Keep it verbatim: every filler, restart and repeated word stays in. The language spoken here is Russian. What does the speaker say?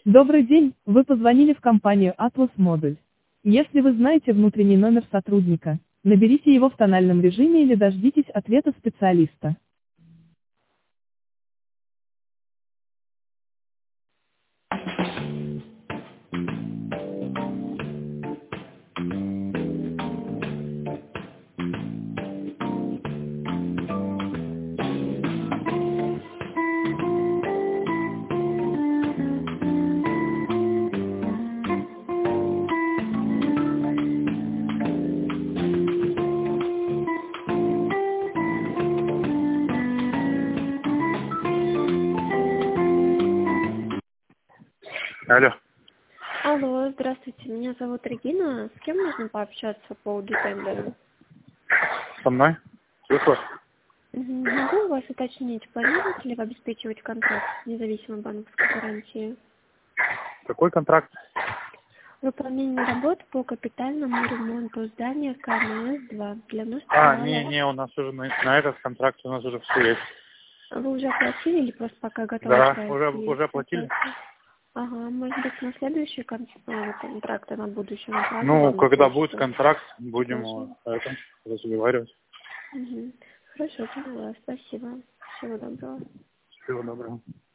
Добрый день, вы позвонили в компанию Atlas Модуль. Если вы знаете внутренний номер сотрудника, наберите его в тональном режиме или дождитесь ответа специалиста. Алло. Алло, здравствуйте, меня зовут Регина. С кем нужно пообщаться по поводу тендера? Со мной? Слышала? Мгм. Могу у вас уточнить, планируете ли вы обеспечивать контракт с независимой банковской гарантией? Какой контракт? Выполнение работ по капитальному ремонту здания ка эм эс два для нужд А, филиала. не, не, у нас уже на, на этот контракт у нас уже все есть. Вы уже оплатили или просто пока готовы Да, ждать? уже, И уже оплатили. оплатили? Ага, может быть, на следующий кон- э, контракт, а на будущий направлю Ну, вам на когда будет почту. контракт, будем Хорошо. э, это, разговаривать. Мгм. Хорошо, поняла. Спасибо. Всего доброго. Всего доброго.